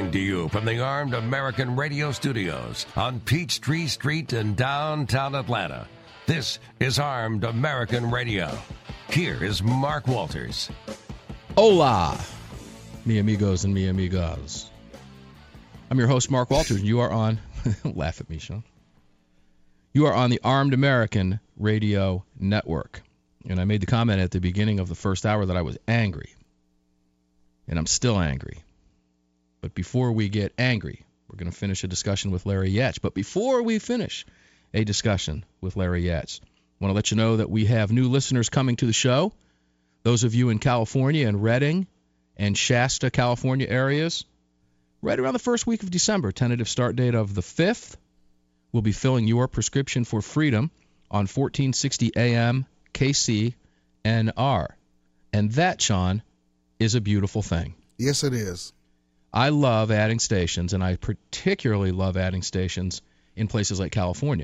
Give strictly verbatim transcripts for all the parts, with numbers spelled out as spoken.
Coming to you from the Armed American Radio Studios on Peachtree Street in downtown Atlanta. This is Armed American Radio. Here is Mark Walters. Hola, mi amigos and mi amigas. I'm your host, Mark Walters, and you are on... laugh at me, Sean. You are on the Armed American Radio Network. And I made the comment at the beginning of the first hour that I was angry. And I'm still angry. But before we get angry, we're going to finish a discussion with Larry Yatch. But before we finish a discussion with Larry Yatch, I want to let you know that we have new listeners coming to the show. Those of you in California and Redding and Shasta, California areas, right around the first week of December, tentative start date of the fifth, we'll be filling your prescription for freedom on fourteen sixty A M K C N R. And that, Sean, is a beautiful thing. Yes, it is. I love adding stations, and I particularly love adding stations in places like California.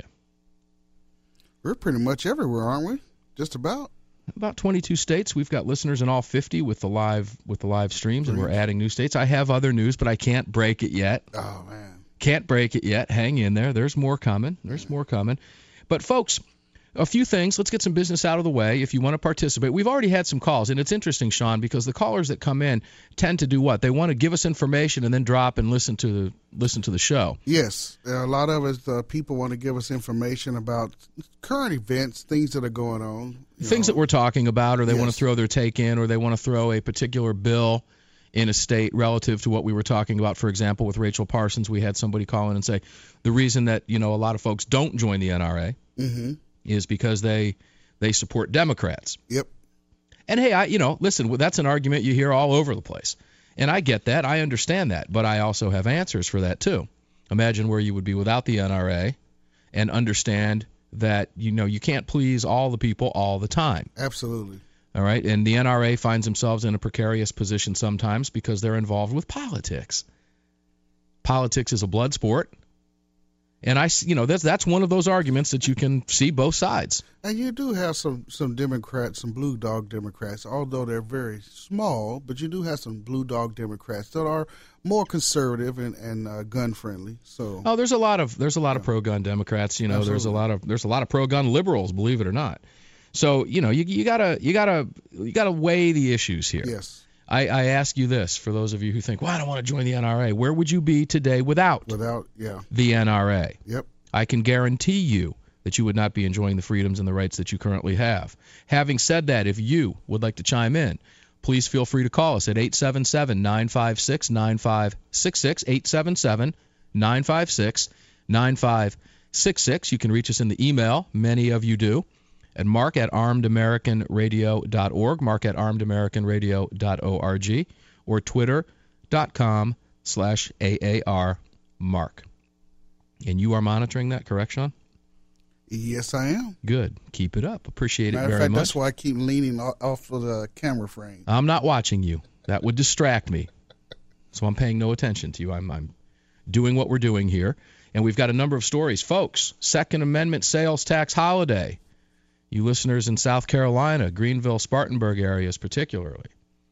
We're pretty much everywhere, aren't we? Just about. About twenty-two states. We've got listeners in all fifty with the live with the live streams, and we're adding new states. I have other news, but I can't break it yet. Oh, man. Can't break it yet. Hang in there. There's more coming. There's more coming. But, folks, a few things. Let's get some business out of the way. If you want to participate, we've already had some calls, and it's interesting, Sean, because the callers that come in tend to do what? They want to give us information and then drop and listen to the listen to the show. Yes, a lot of us uh, people want to give us information about current events, things that are going on, things know. that we're talking about, or they yes. want to throw their take in, or they want to throw a particular bill in a state relative to what we were talking about. For example, with Rachel Parsons, we had somebody call in and say the reason that you know a lot of folks don't join the N R A. Mm-hmm. is because they they support Democrats. Yep. And, hey, I you know, listen, that's an argument you hear all over the place. And I get that. I understand that. But I also have answers for that, too. Imagine where you would be without the N R A and understand that, you know, you can't please all the people all the time. Absolutely. All right? And the N R A finds themselves in a precarious position sometimes because they're involved with politics. Politics is a blood sport. And I, you know, that's that's one of those arguments that you can see both sides. And you do have some, some Democrats, some blue dog Democrats, although they're very small, but you do have some blue dog Democrats that are more conservative and, and uh, gun friendly. So oh, there's a lot of there's a lot yeah. of pro gun Democrats. You know, Absolutely. there's a lot of there's a lot of pro gun liberals, believe it or not. So you know, you you gotta you gotta you gotta weigh the issues here. Yes. I, I ask you this, for those of you who think, well, I don't want to join the N R A. Where would you be today without, without yeah. the N R A? Yep. I can guarantee you that you would not be enjoying the freedoms and the rights that you currently have. Having said that, if you would like to chime in, please feel free to call us at eight seven seven, nine five six, nine five six six, eight seven seven, nine five six, nine five six six. You can reach us in the email. Many of you do. At mark at armed american radio dot org, mark at armed american radio dot org, or twitter.com slash AAR Mark. And you are monitoring that, correct, Sean? Yes, I am. Good. Keep it up. Appreciate it Matter very of fact, much. That's why I keep leaning off of the camera frame. I'm not watching you. That would distract me. So I'm paying no attention to you. I'm, I'm doing what we're doing here. And we've got a number of stories. Folks, Second Amendment sales tax holiday. You listeners in South Carolina, Greenville, Spartanburg areas particularly.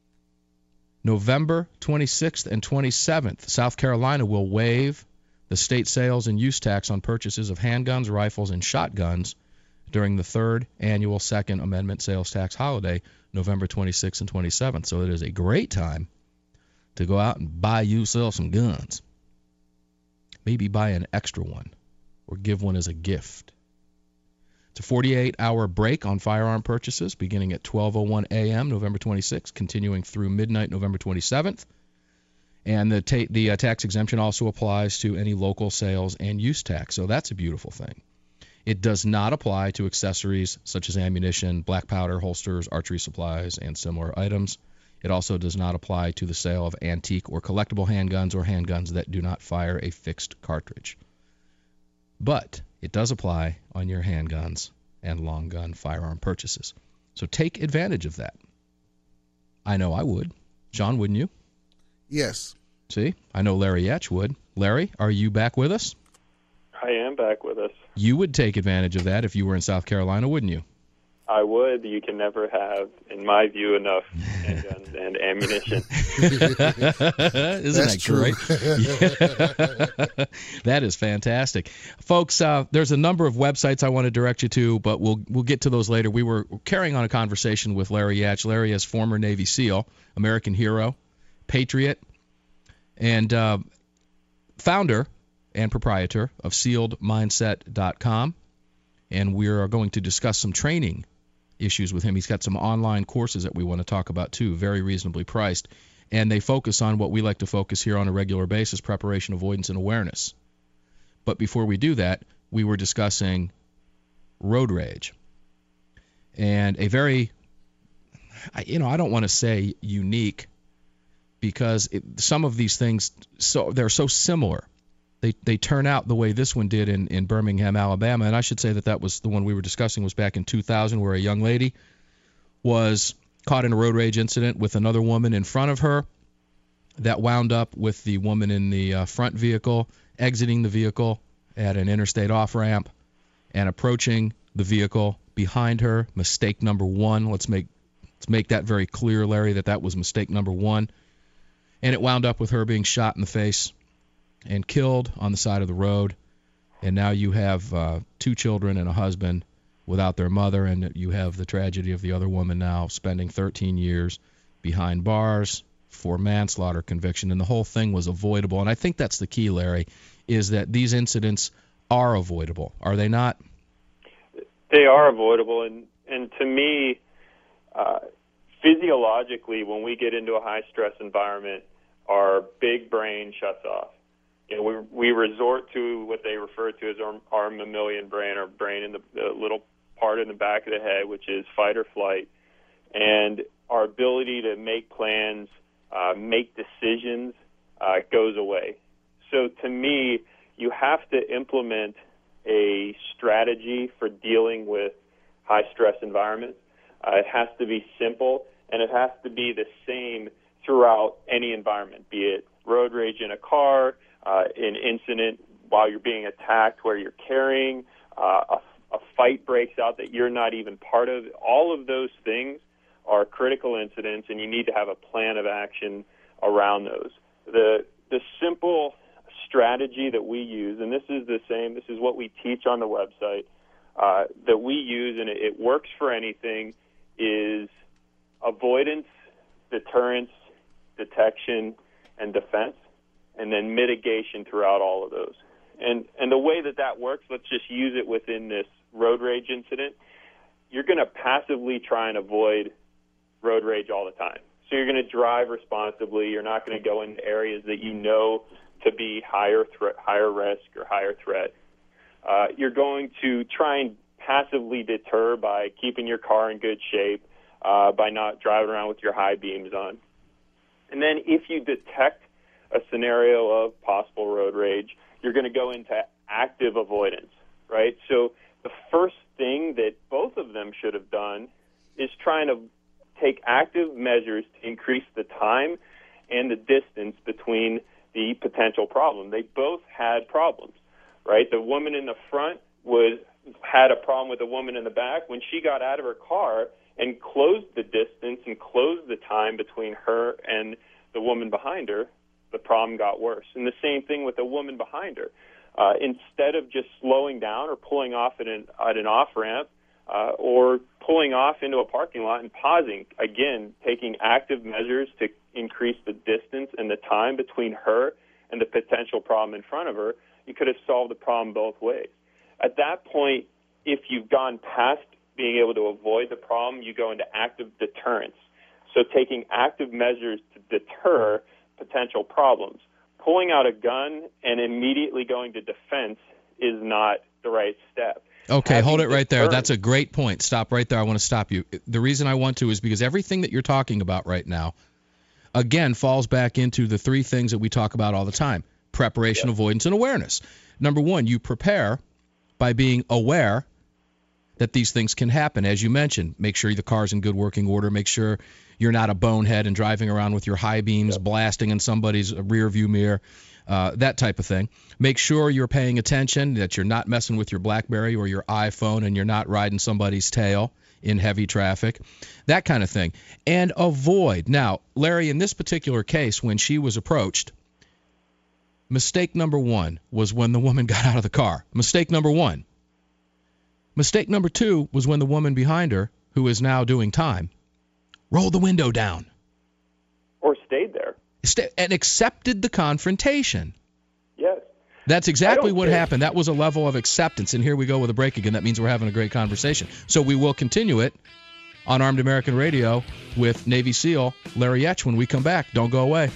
November twenty-sixth and twenty-seventh, South Carolina will waive the state sales and use tax on purchases of handguns, rifles, and shotguns during the third annual Second Amendment sales tax holiday, November twenty-sixth and twenty-seventh. So it is a great time to go out and buy you yourself some guns. Maybe buy an extra one or give one as a gift. It's a forty-eight hour break on firearm purchases beginning at twelve oh one a m November twenty-sixth, continuing through midnight November twenty-seventh. And the, ta- the uh, tax exemption also applies to any local sales and use tax, so that's a beautiful thing. It does not apply to accessories such as ammunition, black powder, holsters, archery supplies, and similar items. It also does not apply to the sale of antique or collectible handguns or handguns that do not fire a fixed cartridge. But it does apply on your handguns and long gun firearm purchases. So take advantage of that. I know I would. Sean, wouldn't you? Yes. See? I know Larry Yatch would. Larry, are you back with us? I am back with us. You would take advantage of that if you were in South Carolina, wouldn't you? I would. You can never have, in my view, enough handguns and ammunition. Isn't That's that great? Yeah. That is fantastic. Folks, uh, there's a number of websites I want to direct you to, but we'll we'll get to those later. We were carrying on a conversation with Larry Yatch. Larry is former Navy SEAL, American hero, patriot, and uh, founder and proprietor of sealed mindset dot com. And we are going to discuss some training issues with him. He's got some online courses that we want to talk about, too, very reasonably priced. And they focus on what we like to focus here on a regular basis, preparation, avoidance, and awareness. But before we do that, we were discussing road rage. And a very, you know, I don't want to say unique, because it, some of these things, so they're so similar. They they turn out the way this one did in, in Birmingham, Alabama. And I should say that that was the one we were discussing was back in two thousand, where a young lady was caught in a road rage incident with another woman in front of her that wound up with the woman in the uh, front vehicle exiting the vehicle at an interstate off-ramp and approaching the vehicle behind her. Mistake number one. Let's make let's make that very clear, Larry, that that was mistake number one. And it wound up with her being shot in the face and killed on the side of the road. And now you have uh, two children and a husband without their mother, and you have the tragedy of the other woman now spending thirteen years behind bars for manslaughter conviction, and the whole thing was avoidable. And I think that's the key, Larry, is that these incidents are avoidable, are they not? They are avoidable, and, and to me, uh, physiologically, when we get into a high-stress environment, our big brain shuts off. You know, we we resort to what they refer to as our, our mammalian brain, our brain in the, the little part in the back of the head, which is fight or flight, and our ability to make plans, uh, make decisions, uh, goes away. So to me, you have to implement a strategy for dealing with high-stress environments. Uh, it has to be simple, and it has to be the same throughout any environment, be it road rage in a car, Uh, an incident while you're being attacked where you're carrying, uh, a, a fight breaks out that you're not even part of. All of those things are critical incidents, and you need to have a plan of action around those. The the simple strategy that we use, and this is the same, this is what we teach on the website, uh, that we use, and it, it works for anything, is avoidance, deterrence, detection, and defense, and then mitigation throughout all of those. And and the way that that works, let's just use it within this road rage incident. You're going to passively try and avoid road rage all the time. So you're going to drive responsibly. You're not going to go into areas that you know to be higher threat, higher risk or higher threat. Uh, you're going to try and passively deter by keeping your car in good shape, uh, by not driving around with your high beams on. And then if you detect a scenario of possible road rage, you're going to go into active avoidance, right? So the first thing that both of them should have done is trying to take active measures to increase the time and the distance between the potential problem. They both had problems, right? The woman in the front was had a problem with the woman in the back. When she got out of her car and closed the distance and closed the time between her and the woman behind her, the problem got worse. And the same thing with the woman behind her. Uh, instead of just slowing down or pulling off at an, at an off-ramp uh, or pulling off into a parking lot and pausing, again, taking active measures to increase the distance and the time between her and the potential problem in front of her, you could have solved the problem both ways. At that point, if you've gone past being able to avoid the problem, you go into active deterrence. So taking active measures to deter potential problems. Pulling out a gun and immediately going to defense is not the right step. Okay, Having hold it right there. deterrence- That's a great point. Stop right there. I want to stop you. The reason I want to is because everything that you're talking about right now, again, falls back into the three things that we talk about all the time: preparation, Yep. avoidance, and awareness. Number one, you prepare by being aware that these things can happen. As you mentioned, make sure the car's in good working order. Make sure you're not a bonehead and driving around with your high beams, yep. blasting in somebody's rear view mirror, uh, that type of thing. Make sure you're paying attention, that you're not messing with your BlackBerry or your iPhone, and you're not riding somebody's tail in heavy traffic, that kind of thing. And avoid. Now, Larry, in this particular case, when she was approached, mistake number one was when the woman got out of the car. Mistake number one. Mistake number two was when the woman behind her, who is now doing time, rolled the window down. Or stayed there. Sta- and accepted the confrontation. Yes. That's exactly what care. happened. That was a level of acceptance. And here we go with a break again. That means we're having a great conversation. So we will continue it on Armed American Radio with Navy SEAL Larry Etch when we come back. Don't go away.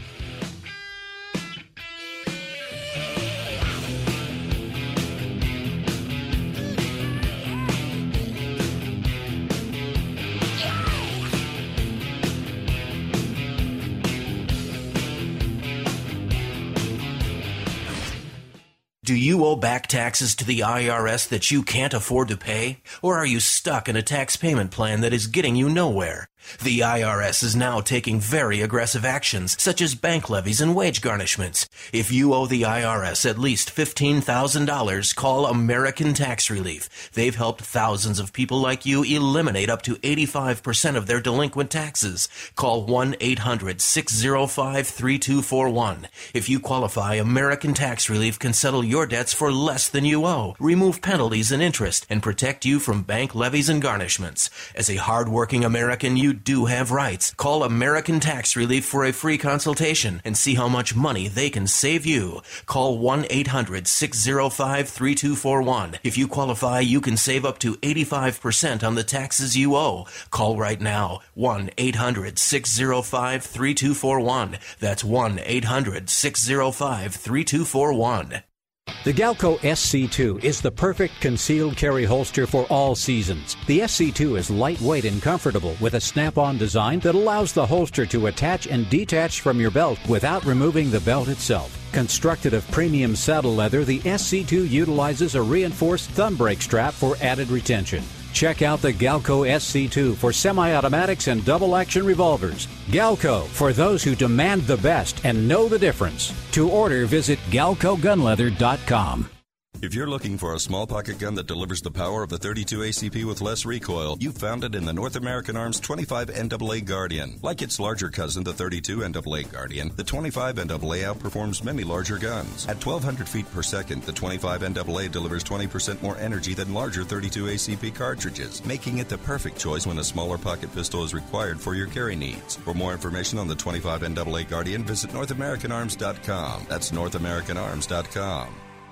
Do you owe back taxes to the I R S that you can't afford to pay? Or are you stuck in a tax payment plan that is getting you nowhere? The I R S is now taking very aggressive actions, such as bank levies and wage garnishments. If you owe the I R S at least fifteen thousand dollars, call American Tax Relief. They've helped thousands of people like you eliminate up to eighty-five percent of their delinquent taxes. Call one eight hundred six oh five three two four one. If you qualify, American Tax Relief can settle your debts for less than you owe, remove penalties and interest, and protect you from bank levies and garnishments. As a hard-working American, you do have rights. Call American Tax Relief for a free consultation and see how much money they can save you. Call one eight hundred six oh five three two four one. If you qualify, you can save up to eighty-five percent on the taxes you owe. Call right now. one eight hundred six oh five three two four one. That's one eight hundred six oh five three two four one. The Galco S C two is the perfect concealed carry holster for all seasons. The S C two is lightweight and comfortable with a snap-on design that allows the holster to attach and detach from your belt without removing the belt itself. Constructed of premium saddle leather, the S C two utilizes a reinforced thumb brake strap for added retention. Check out the Galco S C two for semi-automatics and double-action revolvers. Galco, for those who demand the best and know the difference. To order, visit galco gun leather dot com. If you're looking for a small pocket gun that delivers the power of the thirty-two A C P with less recoil, you've found it in the North American Arms twenty-five N double A Guardian. Like its larger cousin, the thirty-two N double A Guardian, the twenty-five N double A outperforms many larger guns. At twelve hundred feet per second, the twenty-five N double A delivers twenty percent more energy than larger thirty-two A C P cartridges, making it the perfect choice when a smaller pocket pistol is required for your carry needs. For more information on the twenty-five N double A Guardian, visit north american arms dot com. That's north american arms dot com.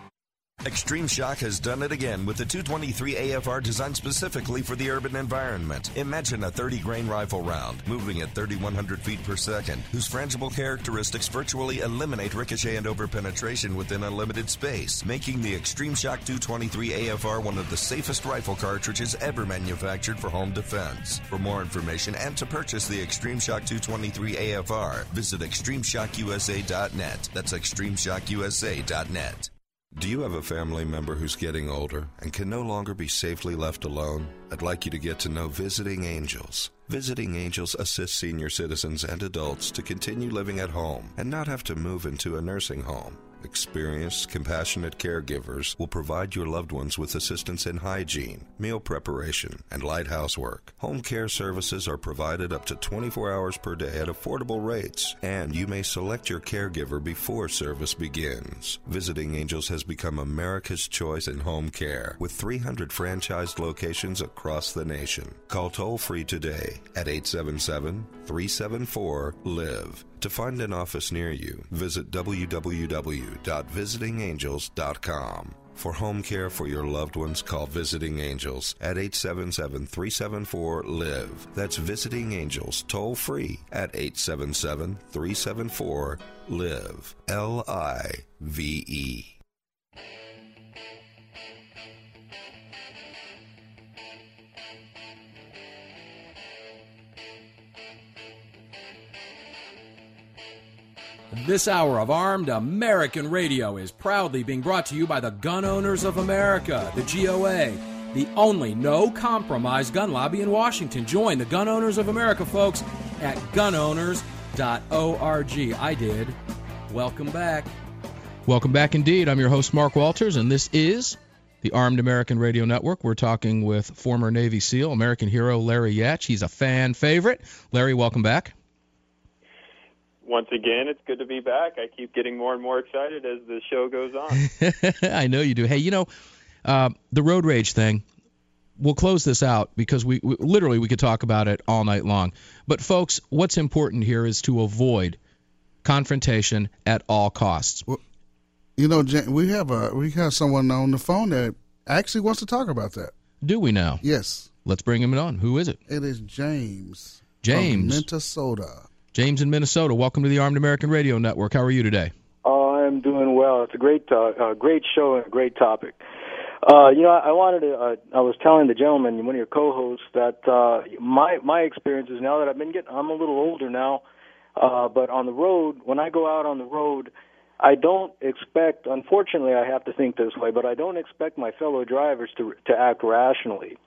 Extreme Shock has done it again with the two twenty-three A F R designed specifically for the urban environment. Imagine a thirty grain rifle round moving at thirty-one hundred feet per second, whose frangible characteristics virtually eliminate ricochet and overpenetration within a limited space, making the Extreme Shock two twenty-three A F R one of the safest rifle cartridges ever manufactured for home defense. For more information and to purchase the Extreme Shock two twenty-three A F R, visit extreme shock u s a dot net. That's extreme shock u s a dot net. Do you have a family member who's getting older and can no longer be safely left alone? I'd like you to get to know Visiting Angels. Visiting Angels assists senior citizens and adults to continue living at home and not have to move into a nursing home. Experienced, compassionate caregivers will provide your loved ones with assistance in hygiene, meal preparation, and light housework. Home care services are provided up to twenty-four hours per day at affordable rates, and you may select your caregiver before service begins. Visiting Angels has become America's choice in home care, with three hundred franchised locations across the nation. Call toll-free today at eight seven seven, three seven four, LIVE. To find an office near you, visit w w w dot visiting angels dot com. For home care for your loved ones, call Visiting Angels at eight seven seven, three seven four, LIVE. That's Visiting Angels, toll-free at eight seven seven, three seven four, LIVE. L I V E. This hour of Armed American Radio is proudly being brought to you by the Gun Owners of America, the G O A, the only no-compromise gun lobby in Washington. Join the Gun Owners of America, folks, at gun owners dot org. I did. Welcome back. Welcome back indeed. I'm your host, Mark Walters, and this is the Armed American Radio Network. We're talking with former Navy SEAL, American hero Larry Yatch. He's a fan favorite. Larry, welcome back. Once again, it's good to be back. I keep getting more and more excited as the show goes on. I know you do. Hey, you know, uh, the road rage thing, we'll close this out because we, we literally we could talk about it all night long. But, folks, what's important here is to avoid confrontation at all costs. Well, you know, we have a we have someone on the phone that actually wants to talk about that. Do we now? Yes. Let's bring him on. Who is it? It is James. James. From Minnesota. James in Minnesota. Welcome to the Armed American Radio Network. How are you today? Oh, I'm doing well. It's a great, uh, uh, great show and a great topic. Uh, you know, I, I wanted to. Uh, I was telling the gentleman, one of your co-hosts, that uh, my my experiences now that I've been getting, I'm a little older now, uh, but on the road, when I go out on the road, I don't expect. Unfortunately, I have to think this way, but I don't expect my fellow drivers to to act rationally.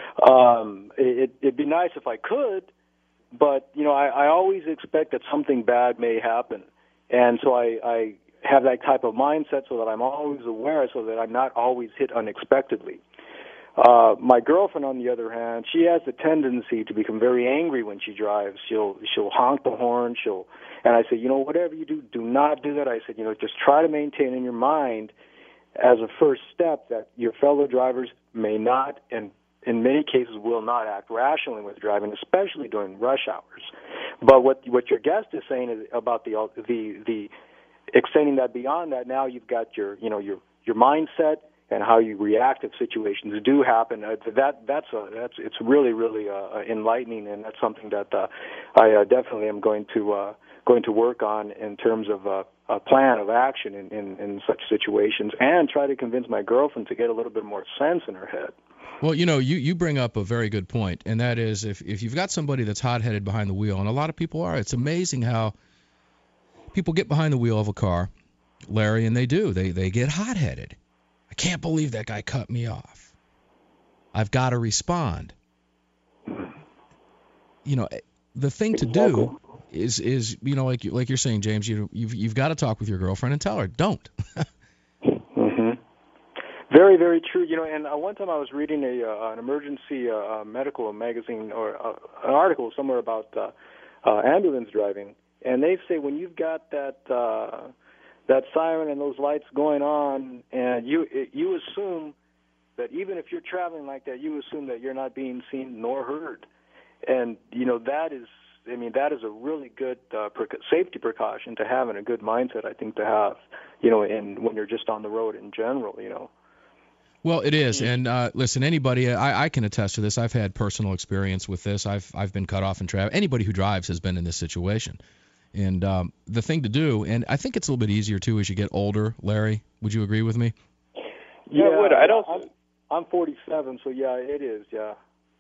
Um, it, it'd be nice if I could. But, you know, I, I always expect that something bad may happen. And so I, I have that type of mindset so that I'm always aware, so that I'm not always hit unexpectedly. Uh, my girlfriend, on the other hand, she has the tendency to become very angry when she drives. She'll she'll honk the horn. She'll, and I say, you know, whatever you do, do not do that. I said, you know, just try to maintain in your mind as a first step that your fellow drivers may not and in many cases will not act rationally with driving, especially during rush hours. But what what your guest is saying is about the the the extending that beyond that. Now you've got your you know your your mindset and how you react if situations do happen. Uh, that that's a that's it's really really uh, enlightening, and that's something that uh, I uh, definitely am going to uh, going to work on in terms of uh, a plan of action in, in in such situations, and try to convince my girlfriend to get a little bit more sense in her head. Well, you know, you, you bring up a very good point, and that is if, if you've got somebody that's hot-headed behind the wheel, and a lot of people are, it's amazing how people get behind the wheel of a car, Larry, and they do. They they get hot-headed. I can't believe that guy cut me off. I've got to respond. You know, the thing to do is, is you know, like, you, like you're saying, James, you, you've, you've got to talk with your girlfriend and tell her, don't. Very, very true. You know, and uh, one time I was reading a uh, an emergency uh, medical magazine or uh, an article somewhere about uh, uh, ambulance driving, and they say when you've got that uh, that siren and those lights going on, and you you assume that even if you're traveling like that, you assume that you're not being seen nor heard, and you know that is. I mean, that is a really good uh, pre- safety precaution to have and a good mindset, I think, to have, you know, in when you're just on the road in general, you know. Well, it is, and uh, listen, anybody, I, I can attest to this. I've had personal experience with this. I've I've been cut off in traffic. Anybody who drives has been in this situation, and um, the thing to do, and I think it's a little bit easier too as you get older. Larry, would you agree with me? Yeah, I would. I don't. I'm, I'm forty-seven, so yeah, it is. Yeah.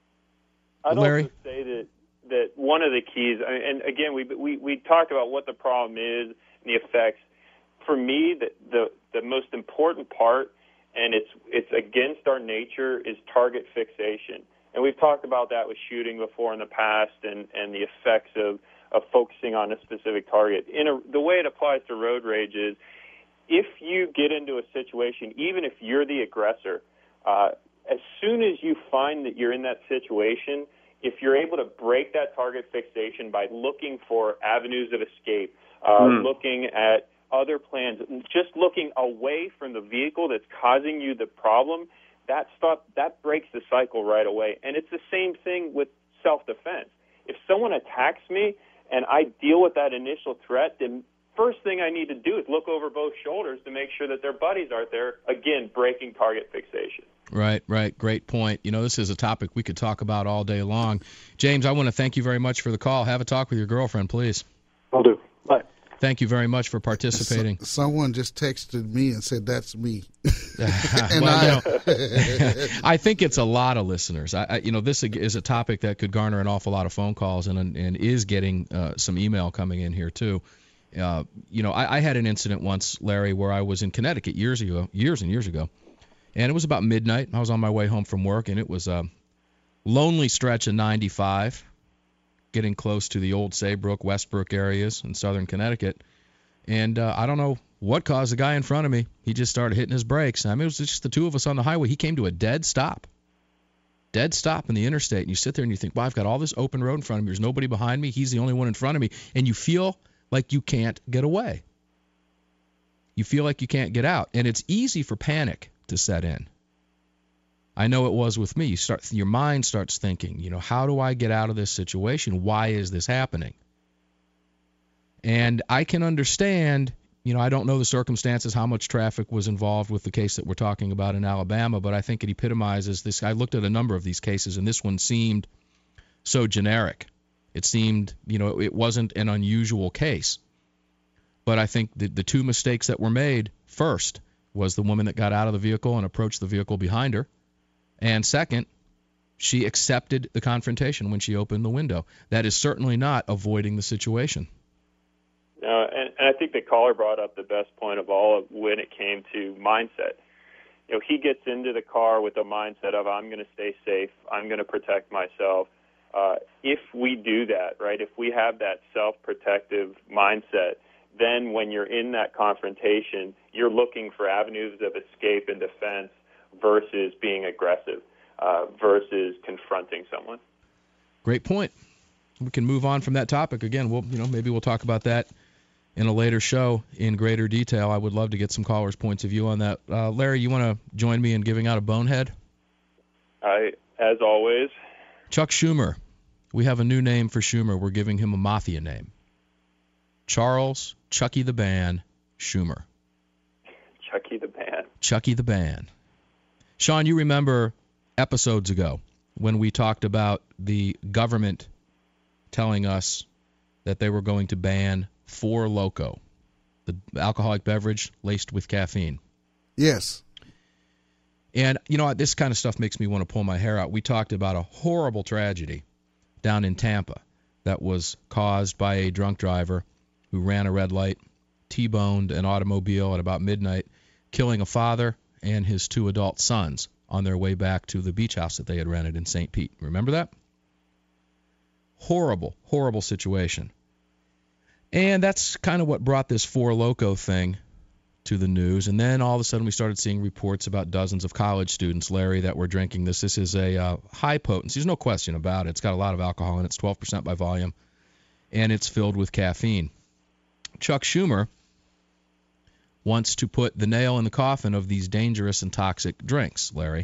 I'd Larry? also say that that one of the keys, and again, we we we talked about what the problem is and the effects. For me, the the, the most important part. And it's it's against our nature, is target fixation. And we've talked about that with shooting before in the past and, and the effects of, of focusing on a specific target. In a, the way it applies to road rage is if you get into a situation, even if you're the aggressor, uh, as soon as you find that you're in that situation, if you're able to break that target fixation by looking for avenues of escape, uh, mm. looking at other plans, just looking away from the vehicle that's causing you the problem, that stuff, that breaks the cycle right away. And it's the same thing with self-defense. If someone attacks me and I deal with that initial threat, then first thing I need to do is look over both shoulders to make sure that their buddies aren't there, again, breaking target fixation. Right, right. Great point. You know, this is a topic we could talk about all day long. James, I want to thank you very much for the call. Have a talk with your girlfriend, please. Will do. Bye. Thank you very much for participating. So, someone just texted me and said, that's me. and well, I, you know, I think it's a lot of listeners. I, I, you know, this is a topic that could garner an awful lot of phone calls and and is getting uh, some email coming in here, too. Uh, you know, I, I had an incident once, Larry, where I was in Connecticut years ago, years and years ago, and it was about midnight. I was on my way home from work, and it was a lonely stretch of ninety-five, getting close to the old Saybrook, Westbrook areas in southern Connecticut. And uh, I don't know what caused the guy in front of me. He just started hitting his brakes. I mean, it was just the two of us on the highway. He came to a dead stop. Dead stop in the interstate. And you sit there and you think, well, I've got all this open road in front of me. There's nobody behind me. He's the only one in front of me. And you feel like you can't get away. You feel like you can't get out. And it's easy for panic to set in. I know it was with me. You start, your mind starts thinking, you know, how do I get out of this situation? Why is this happening? And I can understand, you know, I don't know the circumstances, how much traffic was involved with the case that we're talking about in Alabama, but I think it epitomizes this. I looked at a number of these cases, and this one seemed so generic. It seemed, you know, it wasn't an unusual case. But I think the, the two mistakes that were made, first, was the woman that got out of the vehicle and approached the vehicle behind her. And second, she accepted the confrontation when she opened the window. That is certainly not avoiding the situation. No, and, and I think the caller brought up the best point of all of when it came to mindset. You know, he gets into the car with a mindset of, I'm going to stay safe, I'm going to protect myself. Uh, if we do that, right, if we have that self-protective mindset, then when you're in that confrontation, you're looking for avenues of escape and defense versus being aggressive, uh, versus confronting someone. Great point. We can move on from that topic. Again, we'll, you know, maybe we'll talk about that in a later show in greater detail. I would love to get some callers' points of view on that. Uh, Larry, you want to join me in giving out a bonehead? I, as always. Chuck Schumer. We have a new name for Schumer. We're giving him a mafia name. Charles Chucky the Ban Schumer. Chucky the Ban. Chucky the Ban. Sean, you remember episodes ago when we talked about the government telling us that they were going to ban Four Loko, the alcoholic beverage laced with caffeine. Yes. And, you know, this kind of stuff makes me want to pull my hair out. We talked about a horrible tragedy down in Tampa that was caused by a drunk driver who ran a red light, T-boned an automobile at about midnight, killing a father and his two adult sons on their way back to the beach house that they had rented in Saint Pete. Remember that? Horrible, horrible situation. And that's kind of what brought this Four Loko thing to the news. And then all of a sudden we started seeing reports about dozens of college students, Larry, that were drinking this. This is a uh, high potency. There's no question about it. It's got a lot of alcohol in it. It's twelve percent by volume, and it's filled with caffeine. Chuck Schumer wants to put the nail in the coffin of these dangerous and toxic drinks, Larry.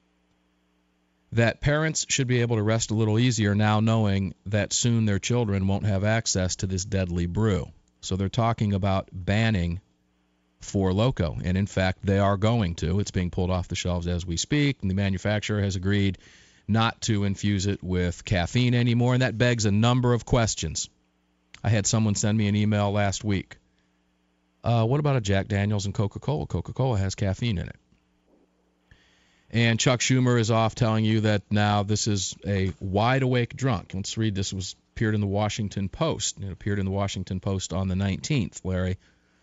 That parents should be able to rest a little easier now knowing that soon their children won't have access to this deadly brew. So they're talking about banning Four Loko, and in fact they are going to. It's being pulled off the shelves as we speak, and the manufacturer has agreed not to infuse it with caffeine anymore, and that begs a number of questions. I had someone send me an email last week. Uh, what about a Jack Daniels and Coca-Cola? Coca-Cola has caffeine in it. And Chuck Schumer is off telling you that now this is a wide-awake drunk. Let's read this. It was appeared in the Washington Post. It appeared in the Washington Post on the nineteenth, Larry.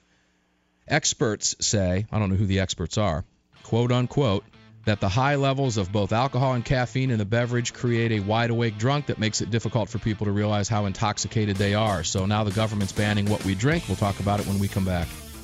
Experts say, I don't know who the experts are, quote unquote, that the high levels of both alcohol and caffeine in the beverage create a wide-awake drunk that makes it difficult for people to realize how intoxicated they are. So now the government's banning what we drink. We'll talk about it when we come back.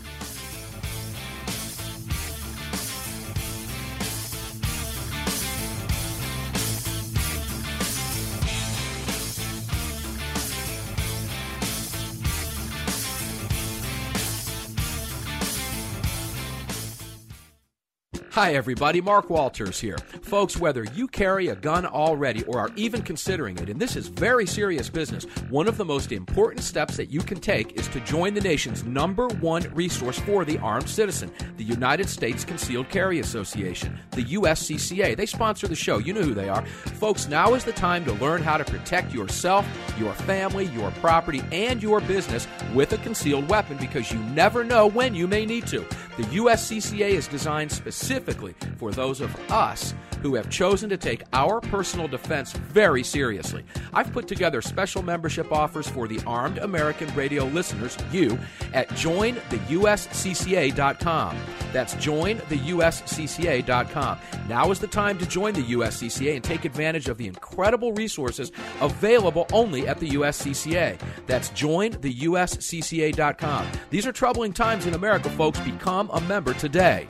Hi everybody, Mark Walters here. Folks, whether you carry a gun already or are even considering it, and this is very serious business, one of the most important steps that you can take is to join the nation's number one resource for the armed citizen, the United States Concealed Carry Association, the U S C C A. They sponsor the show. You know who they are. Folks, now is the time to learn how to protect yourself, your family, your property, and your business with a concealed weapon because you never know when you may need to. The U S C C A is designed specifically for those of us who have chosen to take our personal defense very seriously. I've put together special membership offers for the Armed American Radio listeners, you, at join the U S C C A dot com. That's join the U S C C A dot com. Now is the time to join the U S C C A and take advantage of the incredible resources available only at the U S C C A. That's join the U S C C A dot com. These are troubling times in America, folks. Become a member today.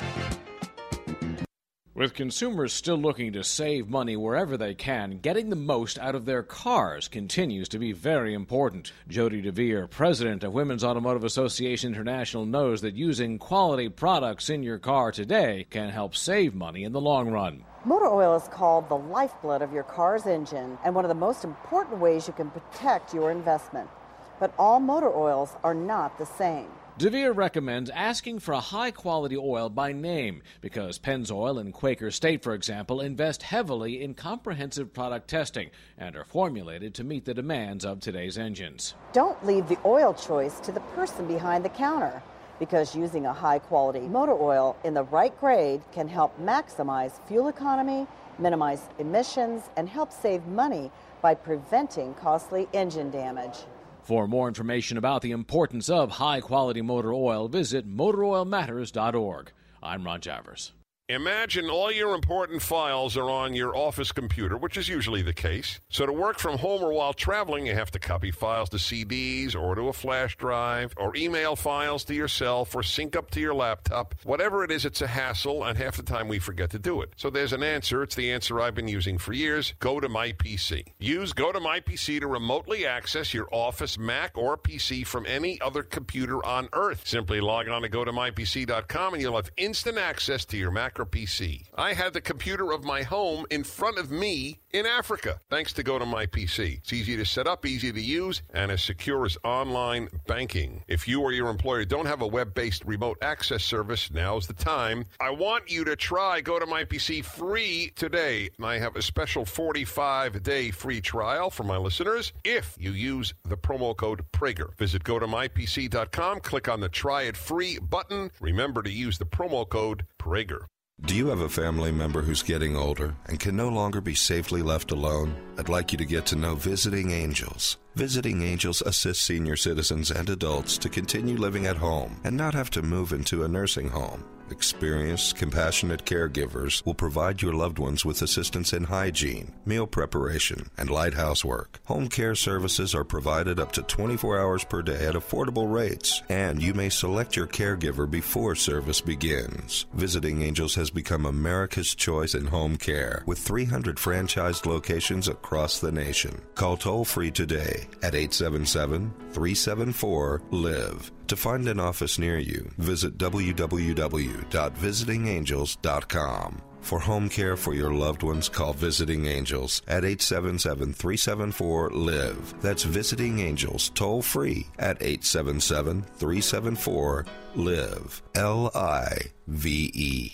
With consumers still looking to save money wherever they can, getting the most out of their cars continues to be very important. Jody DeVere, president of Women's Automotive Association International, knows that using quality products in your car today can help save money in the long run. Motor oil is called the lifeblood of your car's engine and one of the most important ways you can protect your investment. But all motor oils are not the same. DeVere recommends asking for a high-quality oil by name because Pennzoil and Quaker State, for example, invest heavily in comprehensive product testing and are formulated to meet the demands of today's engines. Don't leave the oil choice to the person behind the counter because using a high-quality motor oil in the right grade can help maximize fuel economy, minimize emissions, and help save money by preventing costly engine damage. For more information about the importance of high-quality motor oil, visit motor oil matters dot org. I'm Ron Javers. Imagine all your important files are on your office computer, which is usually the case. So to work from home or while traveling, you have to copy files to C Ds or to a flash drive or email files to yourself or sync up to your laptop. Whatever it is, it's a hassle, and half the time we forget to do it. So there's an answer. It's the answer I've been using for years. Go to My P C. Use Go to My P C to remotely access your office Mac or P C from any other computer on Earth. Simply log on to go to my p c dot com and you'll have instant access to your Mac or P C. I had the computer of my home in front of me in Africa, thanks to Go to My P C. It's easy to set up, easy to use, and as secure as online banking. If you or your employer don't have a web-based remote access service, now's the time. I want you to try Go to My P C free today. And I have a special forty-five day free trial for my listeners if you use the promo code Prager. Visit go to my p c dot com, click on the Try It Free button. Remember to use the promo code Prager. Do you have a family member who's getting older and can no longer be safely left alone? I'd like you to get to know Visiting Angels. Visiting Angels assists senior citizens and adults to continue living at home and not have to move into a nursing home. Experienced, compassionate caregivers will provide your loved ones with assistance in hygiene, meal preparation, and light housework. Home care services are provided up to twenty-four hours per day at affordable rates, and you may select your caregiver before service begins. Visiting Angels has become America's choice in home care, with three hundred franchised locations across the nation. Call toll-free today at eight seven seven, three seven four, live. To find an office near you, visit w w w dot visiting angels dot com. For home care for your loved ones, call Visiting Angels at eight seven seven, three seven four, live. That's Visiting Angels, toll free at eight seven seven, three seven four, live. L I V E.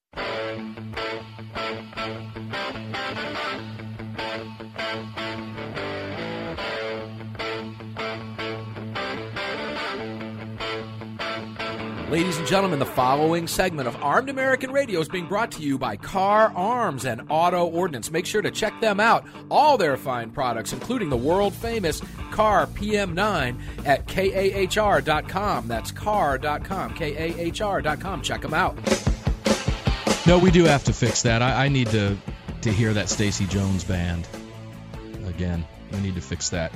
Ladies and gentlemen, the following segment of Armed American Radio is being brought to you by Car Arms and Auto Ordnance. Make sure to check them out, all their fine products, including the world-famous Car P M nine at K A H R dot com. That's car dot com, K A H R dot com. Check them out. No, we do have to fix that. I, I need to, to hear that Stacey Jones band again. We need to fix that.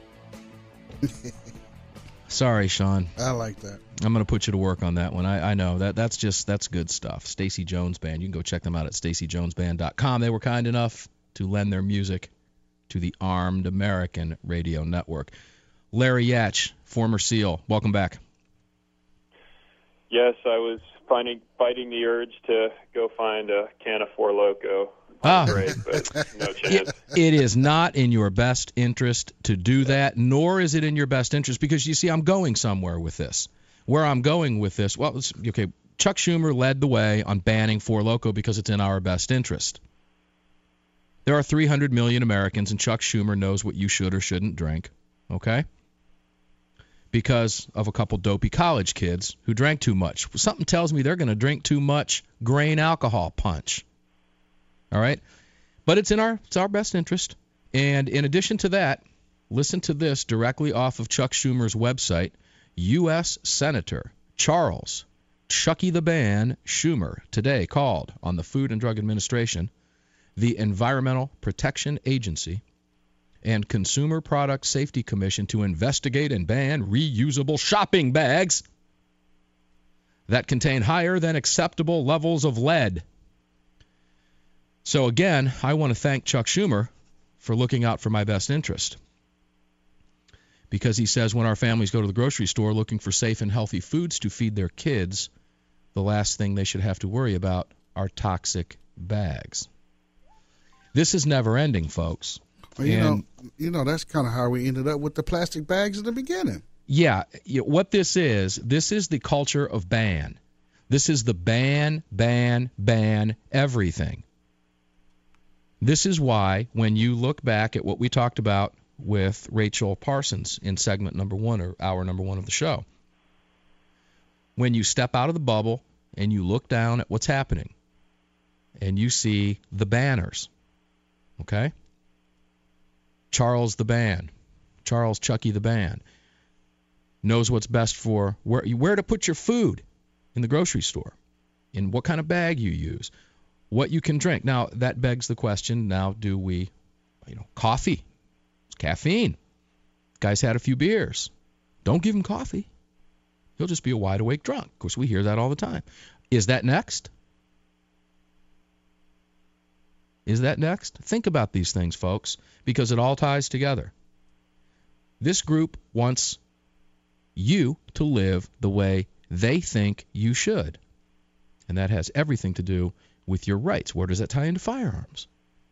Sorry, Sean. I like that. I'm going to put you to work on that one. I, I know that that's just that's good stuff. Stacey Jones Band. You can go check them out at stacey jones band dot com. They were kind enough to lend their music to the Armed American Radio Network. Larry Yatch, former SEAL, welcome back. Yes, I was finding, fighting the urge to go find a can of Four Loko. Ah. Great, but no chance. It, it is not in your best interest to do that, nor is it in your best interest because, you see, I'm going somewhere with this. Where I'm going with this, well, okay, Chuck Schumer led the way on banning Four Loko because it's in our best interest. There are three hundred million Americans, and Chuck Schumer knows what you should or shouldn't drink, okay? Because of a couple dopey college kids who drank too much. Something tells me they're going to drink too much grain alcohol punch. All right? But it's in our it's our best interest. And in addition to that, listen to this directly off of Chuck Schumer's website. U S Senator Charles Chucky the Ban Schumer today called on the Food and Drug Administration, the Environmental Protection Agency, and Consumer Product Safety Commission to investigate and ban reusable shopping bags that contain higher than acceptable levels of lead. So again, I want to thank Chuck Schumer for looking out for my best interest, because he says when our families go to the grocery store looking for safe and healthy foods to feed their kids, the last thing they should have to worry about are toxic bags. This is never ending, folks. Well, you and, know, you know that's kind of how we ended up with the plastic bags in the beginning. Yeah, what this is, this is the culture of ban. This is the ban, ban, ban everything. This is why when you look back at what we talked about with Rachel Parsons in segment number one, or hour number one of the show, when you step out of the bubble and you look down at what's happening and you see the banners, okay? Charles the Ban, Charles Chucky the Ban, knows what's best for where where to put your food in the grocery store, in what kind of bag you use, what you can drink. Now, that begs the question, now do we, you know, coffee, it's caffeine. Guy's had a few beers. Don't give him coffee. He'll just be a wide-awake drunk. Of course, we hear that all the time. Is that next? Is that next? Think about these things, folks, because it all ties together. This group wants you to live the way they think you should. And that has everything to do with your rights. Where does that tie into firearms?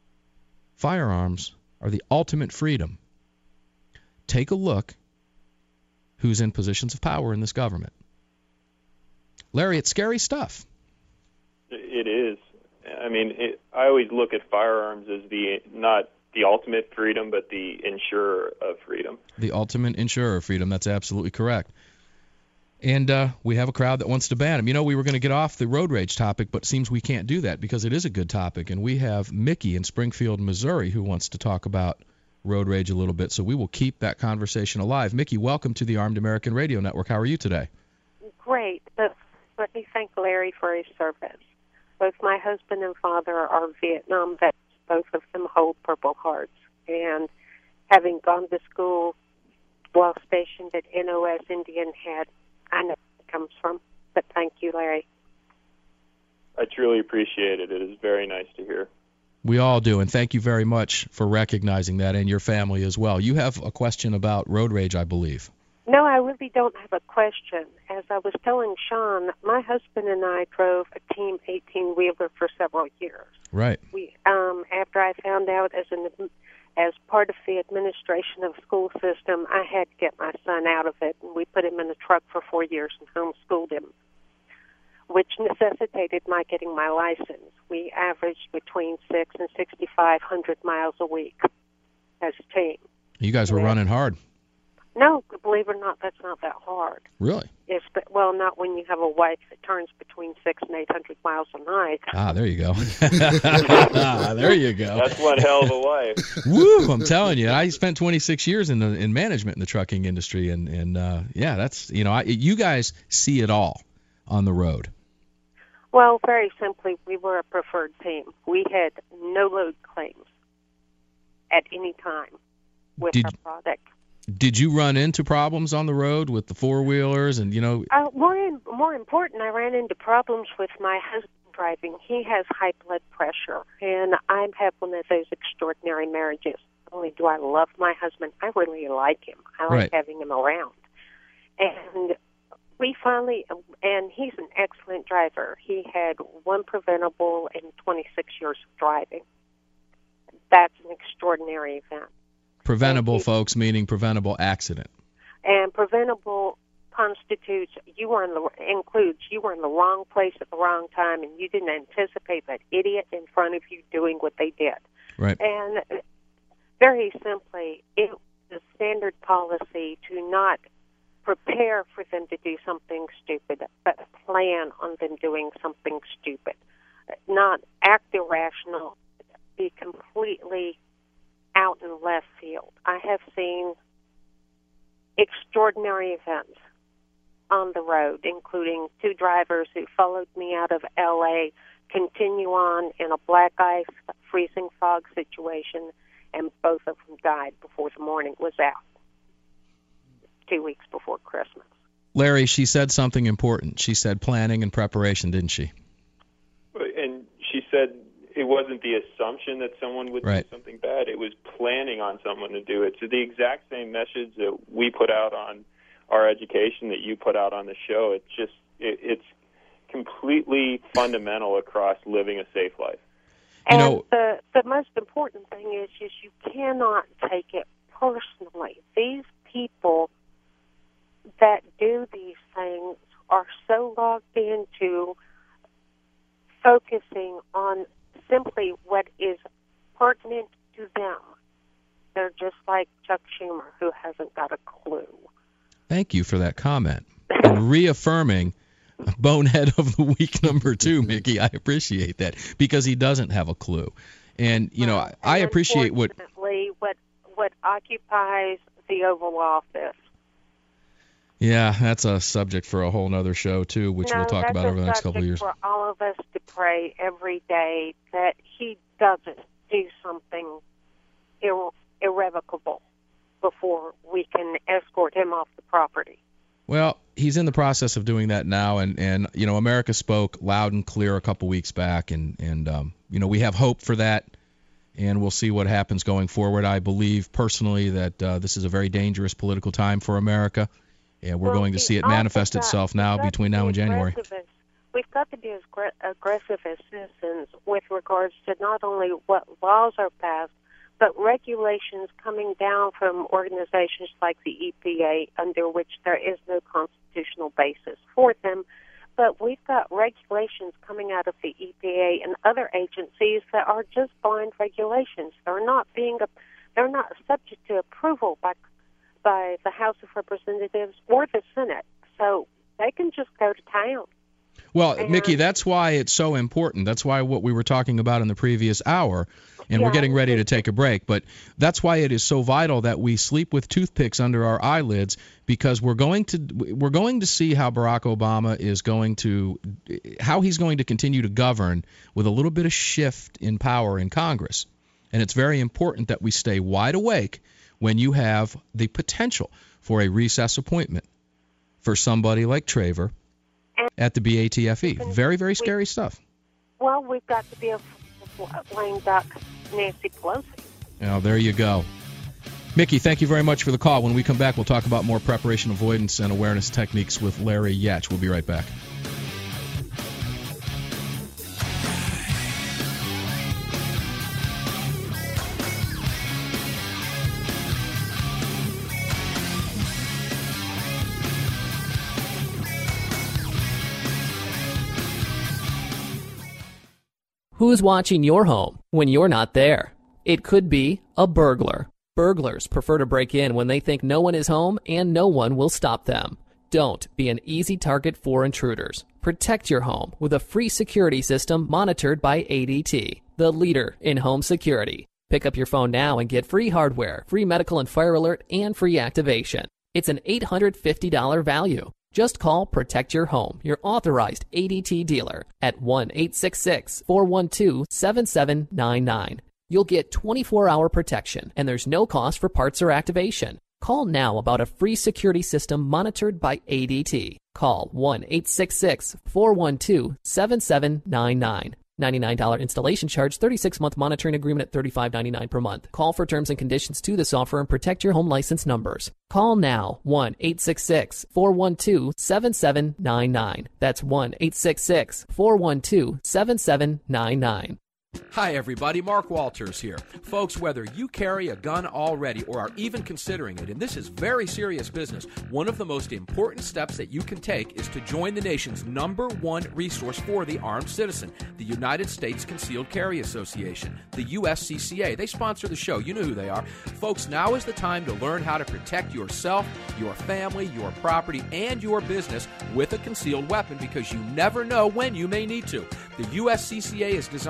Firearms are the ultimate freedom. Take a look who's in positions of power in this government. Larry, it's scary stuff. It is. I mean, it, I always look at firearms as the not the ultimate freedom, but the insurer of freedom. The ultimate insurer of freedom. That's absolutely correct. And uh, we have a crowd that wants to ban them. You know, we were going to get off the road rage topic, but it seems we can't do that because it is a good topic. And we have Mickey in Springfield, Missouri, who wants to talk about road rage a little bit, so we will keep that conversation alive. Mickey, welcome to the Armed American Radio Network. How are you today? Great. But let me thank Larry for his service. Both my husband and father are Vietnam vets. Both of them hold Purple Hearts. And having gone to school while stationed at N O S Indian Head, I know where it comes from. But thank you, Larry. I truly appreciate it. It is very nice to hear. We all do, and thank you very much for recognizing that, and your family as well. You have a question about road rage, I believe. No, I really don't have a question. As I was telling Sean, my husband and I drove a Team eighteen-wheeler for several years. Right. We, um, after I found out as an as part of the administration of the school system, I had to get my son out of it, and we put him in a truck for four years and homeschooled him, which necessitated my getting my license. We averaged between six and sixty-five hundred miles a week as a team. You guys were yeah. running hard. No, believe it or not, that's not that hard. Really? It's, well, not when you have a wife that turns between six and eight hundred miles a night. Ah, there you go. There you go. That's one hell of a wife. Woo! I'm telling you, I spent twenty-six years in the in management in the trucking industry, and and uh, yeah, that's you know, I, you guys see it all on the road. Well, very simply, we were a preferred team. We had no load claims at any time with Did, our product. Did you run into problems on the road with the four-wheelers and, you know? Uh, more, in, more important, I ran into problems with my husband driving. He has high blood pressure, and I have one of those extraordinary marriages. Not only do I love my husband, I really like him. I like right. having him around. And we finally, and he's an excellent driver. He had one preventable in twenty-six years of driving. That's an extraordinary event. Preventable, he, folks, meaning preventable accident. And preventable constitutes you were in the includes you were in the wrong place at the wrong time, and you didn't anticipate that idiot in front of you doing what they did. Right. And very simply, it was standard policy to not prepare for them to do something stupid, but plan on them doing something stupid. Not act irrational, extraordinary events on the road, including two drivers who followed me out of L A, continue on in a black ice, freezing fog situation, and both of them died before the morning was out, two weeks before Christmas. Larry, she said something important. She said planning and preparation, didn't she? And she said it wasn't the assumption that someone would right. do something bad. It was planning on someone to do it. So the exact same message that we put out on our education that you put out on the show, it's just it, it's completely fundamental across living a safe life. And you know, the the most important thing is, is you cannot take it personally. These people that do these things are so logged into focusing on simply what is pertinent to them. They're just like Chuck Schumer, who hasn't got a clue. Thank you for that comment. And reaffirming bonehead of the week number two, Mickey. I appreciate that, because he doesn't have a clue. And, you know, well, I and appreciate what... what what occupies the Oval Office. Yeah, that's a subject for a whole other show, too, which no, we'll talk about over the next couple of years. For all of us to pray every day that he doesn't do something irre- irrevocable before we can escort him off the property. Well, he's in the process of doing that now, and, and you know, America spoke loud and clear a couple weeks back, and, and um, you know, we have hope for that, and we'll see what happens going forward. I believe personally that uh, this is a very dangerous political time for America, and we're well, going to see it manifest got, itself now between now and January. As, we've got to be as gra- aggressive as citizens with regards to not only what laws are passed, but regulations coming down from organizations like the E P A, under which there is no constitutional basis for them. But we've got regulations coming out of the E P A and other agencies that are just blind regulations. They're not being, they're not subject to approval by by the House of Representatives or the Senate, so they can just go to town. Well, and, Mickey, that's why it's so important. That's why what we were talking about in the previous hour, and yeah, we're getting ready to take a break, but that's why it is so vital that we sleep with toothpicks under our eyelids, because we're going to we're going to see how Barack Obama is going to how he's going to continue to govern with a little bit of shift in power in Congress. And it's very important that we stay wide awake when you have the potential for a recess appointment for somebody like Traver at the B A T F E. Very, very scary stuff. Well, we've got to be a lame duck Nancy Pelosi. Now, there you go. Mickey, thank you very much for the call. When we come back, we'll talk about more preparation, avoidance, and awareness techniques with Larry Yatch. We'll be right back. Who's watching your home when you're not there? It could be a burglar. Burglars prefer to break in when they think no one is home and no one will stop them. Don't be an easy target for intruders. Protect your home with a free security system monitored by A D T, the leader in home security. Pick up your phone now and get free hardware, free medical and fire alert, and free activation. It's an eight hundred fifty dollars value. Just call Protect Your Home, your authorized A D T dealer, at one eight six six, four one two, seven seven nine nine. You'll get twenty-four hour protection, and there's no cost for parts or activation. Call now about a free security system monitored by A D T. Call one eight six six, four one two, seven seven nine nine. ninety-nine dollars installation charge, thirty-six month monitoring agreement at thirty-five ninety-nine per month. Call for terms and conditions to this offer and protect your home license numbers. Call now, one eight six six, four one two, seven seven nine nine. That's one eight six six, four one two, seven seven nine nine. Hi everybody, Mark Walters here. Folks, whether you carry a gun already or are even considering it, and this is very serious business, one of the most important steps that you can take is to join the nation's number one resource for the armed citizen, the United States Concealed Carry Association, the U S C C A. They sponsor the show. You know who they are. Folks, now is the time to learn how to protect yourself, your family, your property, and your business with a concealed weapon, because you never know when you may need to. The U S C C A is designed specifically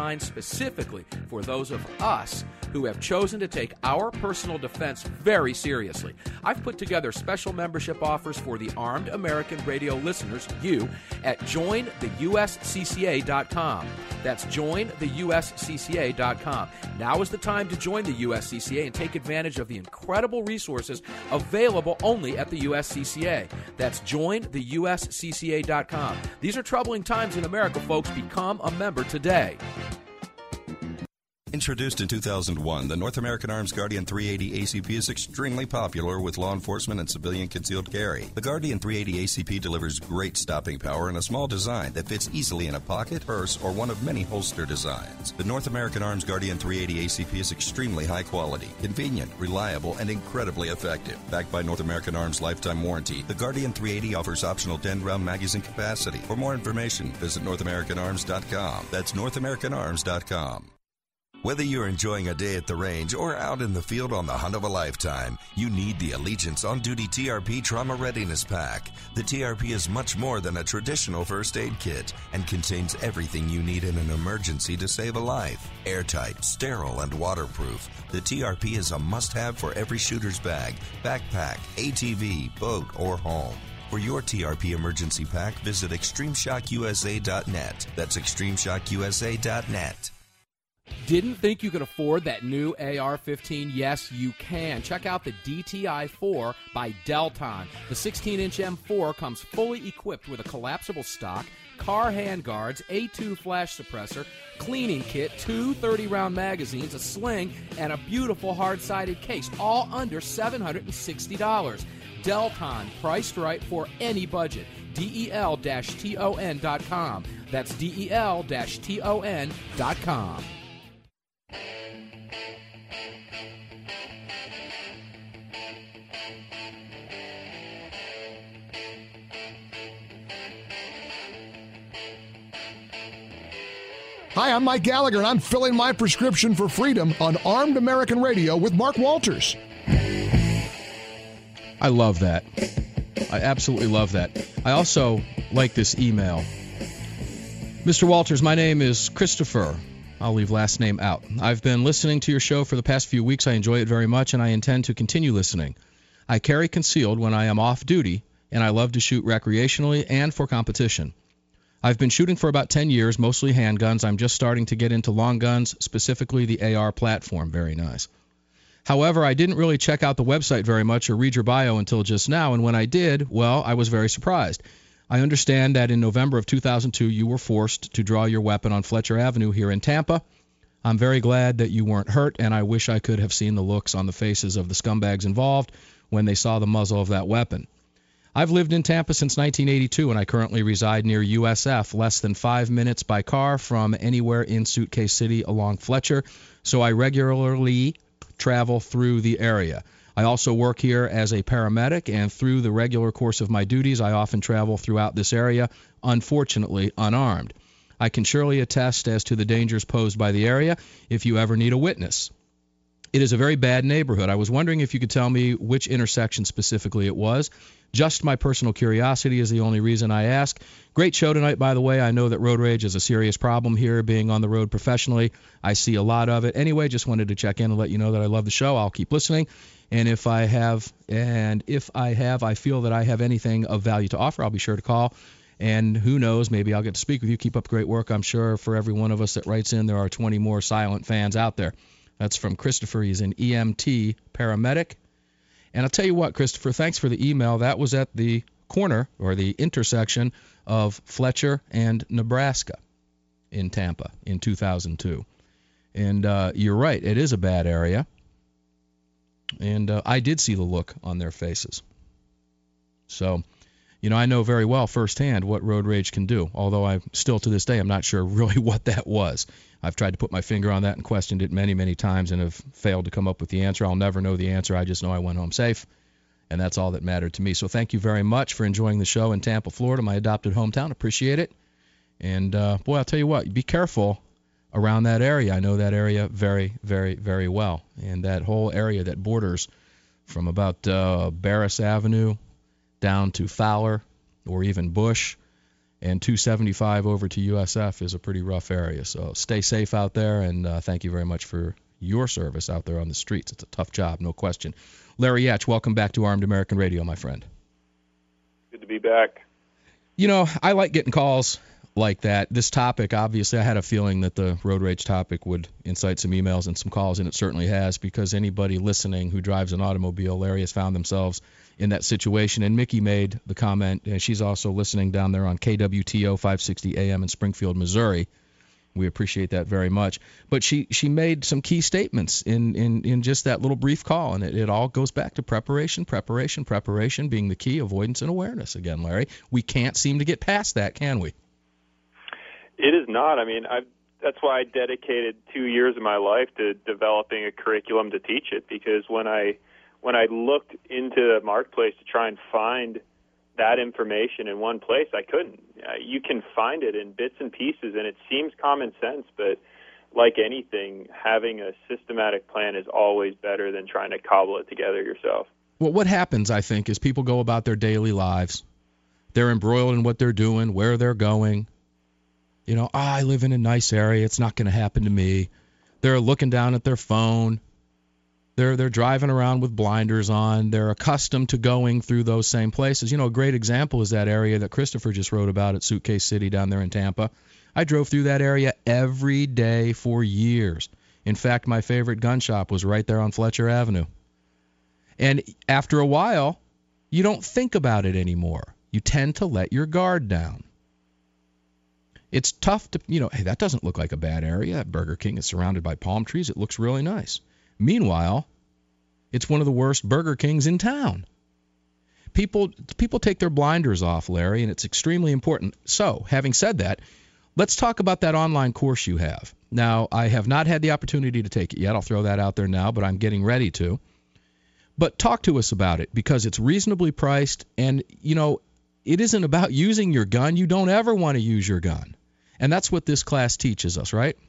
specifically for those of us who have chosen to take our personal defense very seriously. I've put together special membership offers for the Armed American Radio listeners, you, at join the U S C C A dot com. That's join the U S C C A dot com. Now is the time to join the U S C C A and take advantage of the incredible resources available only at the U S C C A. That's join the U S C C A dot com. These are troubling times in America, folks. Become a member today. Introduced in two thousand one, the North American Arms Guardian three eighty A C P is extremely popular with law enforcement and civilian concealed carry. The Guardian three eighty A C P delivers great stopping power in a small design that fits easily in a pocket, purse, or one of many holster designs. The North American Arms Guardian three eighty A C P is extremely high quality, convenient, reliable, and incredibly effective. Backed by North American Arms lifetime warranty, the Guardian three eighty offers optional ten round magazine capacity. For more information, visit north american arms dot com. That's north american arms dot com. Whether you're enjoying a day at the range or out in the field on the hunt of a lifetime, you need the Allegiance On Duty T R P Trauma Readiness Pack. The T R P is much more than a traditional first aid kit and contains everything you need in an emergency to save a life. Airtight, sterile, and waterproof, the T R P is a must-have for every shooter's bag, backpack, A T V, boat, or home. For your T R P emergency pack, visit extreme shock U S A dot net. That's extreme shock U S A dot net. Didn't think you could afford that new A R fifteen? Yes, you can. Check out the D T I four by Delton. The sixteen inch M four comes fully equipped with a collapsible stock, car handguards, A two flash suppressor, cleaning kit, two thirty round magazines, a sling, and a beautiful hard-sided case, all under seven hundred sixty dollars. Delton, priced right for any budget. D E L T O N dot com. That's D E L T O N dot com. Hi, I'm Mike Gallagher, and I'm filling my prescription for freedom on Armed American Radio with Mark Walters. I love that. I absolutely love that. I also like this email. Mister Walters, my name is Christopher. I'll leave last name out. I've been listening to your show for the past few weeks. I enjoy it very much, and I intend to continue listening. I carry concealed when I am off duty, and I love to shoot recreationally and for competition. I've been shooting for about ten years, mostly handguns. I'm just starting to get into long guns, specifically the A R platform. Very nice. However, I didn't really check out the website very much or read your bio until just now, and when I did, well, I was very surprised. I understand that in November of two thousand two, you were forced to draw your weapon on Fletcher Avenue here in Tampa. I'm very glad that you weren't hurt, and I wish I could have seen the looks on the faces of the scumbags involved when they saw the muzzle of that weapon. I've lived in Tampa since nineteen eighty-two, and I currently reside near U S F, less than five minutes by car from anywhere in Suitcase City along Fletcher, so I regularly travel through the area. I also work here as a paramedic, and through the regular course of my duties, I often travel throughout this area, unfortunately unarmed. I can surely attest as to the dangers posed by the area if you ever need a witness. It is a very bad neighborhood. I was wondering if you could tell me which intersection specifically it was. Just my personal curiosity is the only reason I ask. Great show tonight, by the way. I know that road rage is a serious problem here, being on the road professionally. I see a lot of it. Anyway, just wanted to check in and let you know that I love the show. I'll keep listening. And if I have, and if I have, I feel that I have anything of value to offer, I'll be sure to call. And who knows, maybe I'll get to speak with you. Keep up great work. I'm sure for every one of us that writes in, there are twenty more silent fans out there. That's from Christopher. He's an E M T paramedic. And I'll tell you what, Christopher, thanks for the email. That was at the corner or the intersection of Fletcher and Nebraska in Tampa in two thousand two. And uh, you're right, it is a bad area. And uh, I did see the look on their faces. So, you know, I know very well firsthand what road rage can do, although I still to this day I'm not sure really what that was. I've tried to put my finger on that and questioned it many, many times and have failed to come up with the answer. I'll never know the answer. I just know I went home safe, and that's all that mattered to me. So thank you very much for enjoying the show in Tampa, Florida, my adopted hometown. Appreciate it. And, uh, boy, I'll tell you what, be careful around that area. I know that area very, very, very well. And that whole area that borders from about uh, Barris Avenue down to Fowler or even Bush and two seventy-five over to U S F is a pretty rough area. So stay safe out there, and uh, thank you very much for your service out there on the streets. It's a tough job, no question. Larry Yatch, welcome back to Armed American Radio, my friend. Good to be back. You know, I like getting calls like that. This topic, obviously, I had a feeling that the road rage topic would incite some emails and some calls, and it certainly has, because anybody listening who drives an automobile, Larry, has found themselves in that situation. And Mickey made the comment, and she's also listening down there on K W T O five sixty A M in Springfield, Missouri. We appreciate that very much. But she, she made some key statements in, in, in just that little brief call, and it, it all goes back to preparation, preparation, preparation being the key, avoidance and awareness again, Larry. We can't seem to get past that, can we? It is not. I mean, I've, that's why I dedicated two years of my life to developing a curriculum to teach it, because when I when I looked into the marketplace to try and find that information in one place, I couldn't. Uh, you can find it in bits and pieces, and it seems common sense, but like anything, having a systematic plan is always better than trying to cobble it together yourself. Well, what happens, I think, is people go about their daily lives. They're embroiled in what they're doing, where they're going. You know, oh, I live in a nice area. It's not going to happen to me. They're looking down at their phone. They're they're driving around with blinders on. They're accustomed to going through those same places. You know, a great example is that area that Christopher just wrote about at Suitcase City down there in Tampa. I drove through that area every day for years. In fact, my favorite gun shop was right there on Fletcher Avenue. And after a while, you don't think about it anymore. You tend to let your guard down. It's tough to, you know, hey, that doesn't look like a bad area. That Burger King is surrounded by palm trees. It looks really nice. Meanwhile, it's one of the worst Burger Kings in town. People people take their blinders off, Larry, and it's extremely important. So, having said that, let's talk about that online course you have. Now, I have not had the opportunity to take it yet. I'll throw that out there now, but I'm getting ready to. But talk to us about it, because it's reasonably priced, and, you know, it isn't about using your gun. You don't ever want to use your gun. And that's what this class teaches us, right?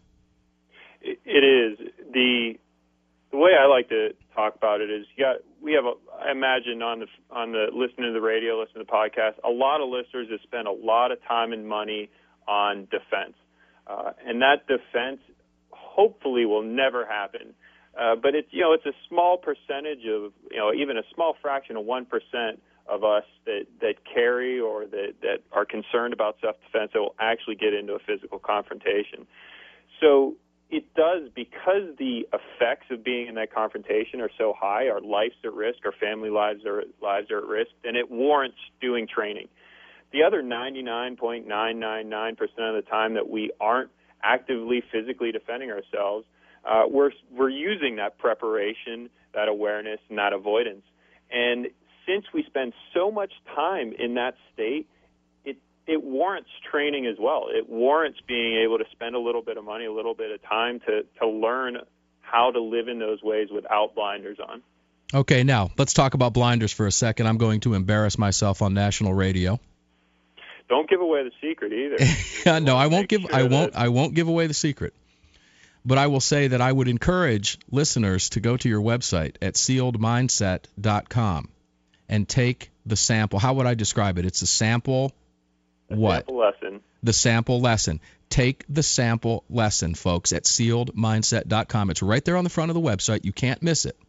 It is. The the way I like to talk about it is you got we have a, I imagine on the on the listening to the radio, listening to the podcast, a lot of listeners that spend a lot of time and money on defense. Uh, and that defense hopefully will never happen. Uh, but it's you know it's a small percentage of you know even a small fraction of one percent of us that, that carry or that, that are concerned about self-defense that will actually get into a physical confrontation. So it does, because the effects of being in that confrontation are so high, our life's at risk, our family lives are lives are at risk, then it warrants doing training. The other ninety-nine point nine nine nine percent of the time that we aren't actively physically defending ourselves, uh, we're we're using that preparation, that awareness, and that avoidance. And since we spend so much time in that state, it it warrants training as well. It warrants being able to spend a little bit of money, a little bit of time to, to learn how to live in those ways without blinders on. Okay, now let's talk about blinders for a second. I'm going to embarrass myself on national radio. Don't give away the secret either. No, I won't give sure I won't that... I won't give away the secret. But I will say that I would encourage listeners to go to your website at sealed mindset dot com. And take the sample. How would I describe it? It's a sample what? Sample lesson. The sample lesson. Take the sample lesson, folks, at sealed mindset dot com. It's right there on the front of the website. You can't miss it.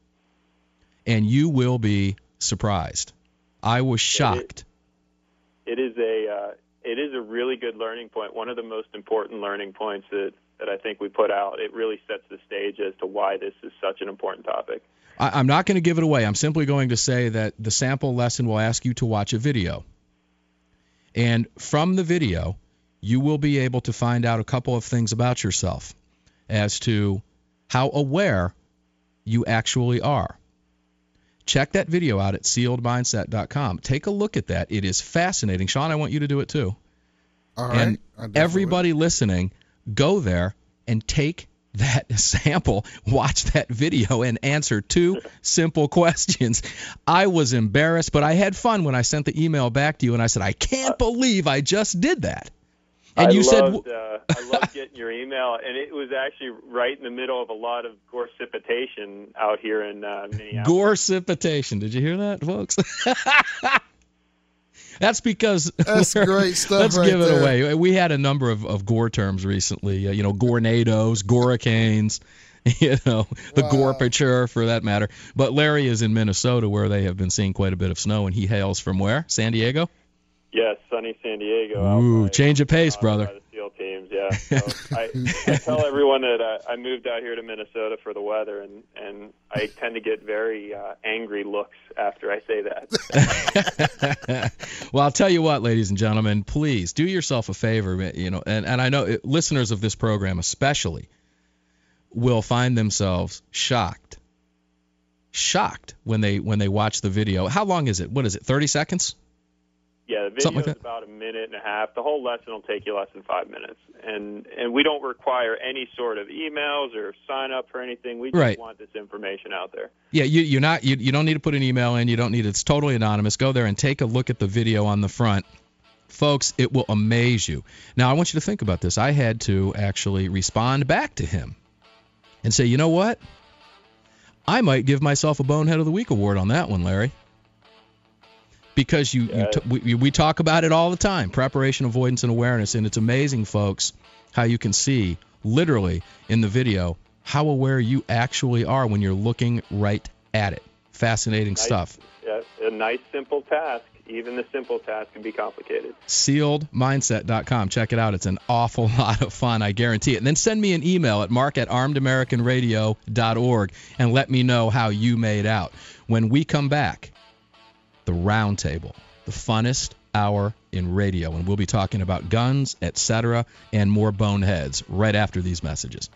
And you will be surprised. I was shocked. It is, it is a uh, it is a really good learning point. One of the most important learning points that, that I think we put out. It really sets the stage as to why this is such an important topic. I'm not going to give it away. I'm simply going to say that the sample lesson will ask you to watch a video. And from the video, you will be able to find out a couple of things about yourself as to how aware you actually are. Check that video out at sealed mindset dot com. Take a look at that. It is fascinating. Sean, I want you to do it too. All right. And everybody listening, go there and take that sample, watch that video, and answer two simple questions. I was embarrassed, but I had fun when I sent the email back to you, and I said, I can't believe I just did that. And I you loved, said, uh, I loved getting your email, and it was actually right in the middle of a lot of gorsipitation out here in uh, Minneapolis. Gorsipitation. Did you hear that, folks? That's because that's great stuff. Let's right give it there. away. We had a number of, of gore terms recently. Uh, you know, Gornados, Goracanes. You know, the wow. Gorpature for that matter. But Larry is in Minnesota, where they have been seeing quite a bit of snow, and he hails from where? San Diego? Yes, sunny San Diego. Ooh, by, change of pace, uh, brother. By the SEAL teams, yeah. So I, I tell everyone that I, I moved out here to Minnesota for the weather, and, and I tend to get very uh, angry looks after I say that. Well, I'll tell you what, ladies and gentlemen, please do yourself a favor, you know, and, and I know it, listeners of this program especially will find themselves shocked, shocked when they when they watch the video. How long is it? What is it, thirty seconds? Yeah, the video like is about a minute and a half. The whole lesson will take you less than five minutes. And and we don't require any sort of emails or sign up for anything. We just right. want this information out there. Yeah, you you're not you, you don't need to put an email in. You don't need it's totally anonymous. Go there and take a look at the video on the front. Folks, it will amaze you. Now, I want you to think about this. I had to actually respond back to him and say, you know what? I might give myself a Bonehead of the Week award on that one, Larry. Because you, you t- we, we talk about it all the time, preparation, avoidance, and awareness, and it's amazing, folks, how you can see literally in the video how aware you actually are when you're looking right at it. Fascinating nice, stuff. Yeah, a nice, simple task. Even the simple task can be complicated. sealed mindset dot com. Check it out. It's an awful lot of fun. I guarantee it. And then send me an email at mark at armed american radio dot org and let me know how you made out. When we come back, the round table, the funnest hour in radio. And we'll be talking about guns, et cetera, and more boneheads right after these messages.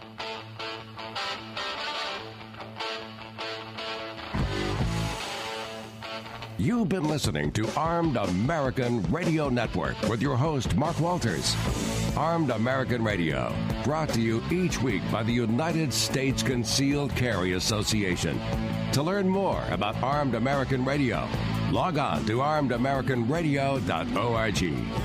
You've been listening to Armed American Radio Network with your host, Mark Walters. Armed American Radio, brought to you each week by the United States Concealed Carry Association. To learn more about Armed American Radio, log on to armed american radio dot org.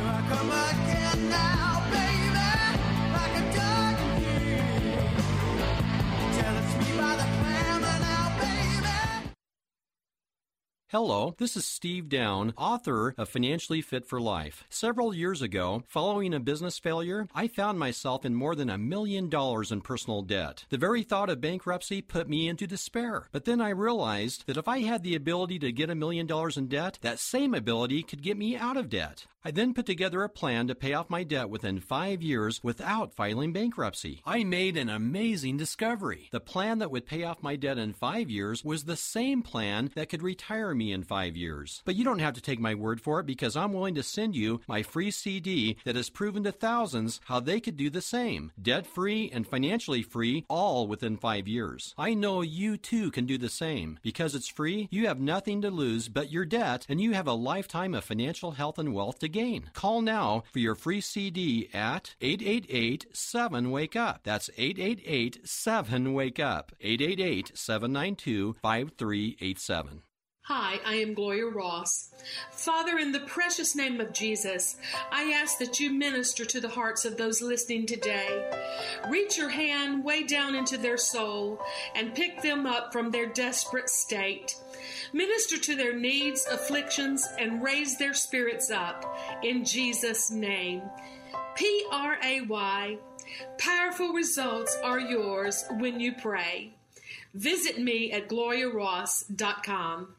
Hello, this is Steve Down, author of Financially Fit for Life. Several years ago, following a business failure, I found myself in more than a million dollars in personal debt. The very thought of bankruptcy put me into despair. But then I realized that if I had the ability to get a million dollars in debt, that same ability could get me out of debt. I then put together a plan to pay off my debt within five years without filing bankruptcy. I made an amazing discovery. The plan that would pay off my debt in five years was the same plan that could retire me in five years. But you don't have to take my word for it, because I'm willing to send you my free C D that has proven to thousands how they could do the same. Debt-free and financially free, all within five years. I know you too can do the same. Because it's free, you have nothing to lose but your debt, and you have a lifetime of financial health and wealth to gain. Call now for your free C D at eight eight eight, seven, wake up. That's eight eight eight, seven, wake up. eight eight eight, seven nine two, five three eight seven. Hi, I am Gloria Ross. Father, in the precious name of Jesus, I ask that you minister to the hearts of those listening today. Reach your hand way down into their soul and pick them up from their desperate state. Minister to their needs, afflictions, and raise their spirits up in Jesus' name. P R A Y. Powerful results are yours when you pray. Visit me at gloria ross dot com.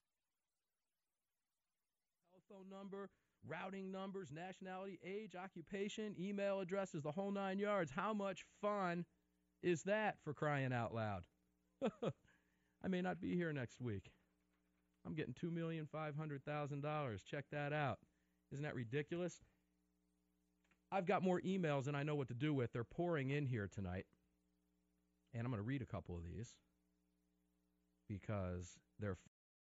Number, routing numbers, nationality, age, occupation, email addresses, the whole nine yards. How much fun is that, for crying out loud? I may not be here next week. I'm getting two million five hundred thousand dollars. Check that out. Isn't that ridiculous? I've got more emails than I know what to do with. They're pouring in here tonight. And I'm going to read a couple of these because they're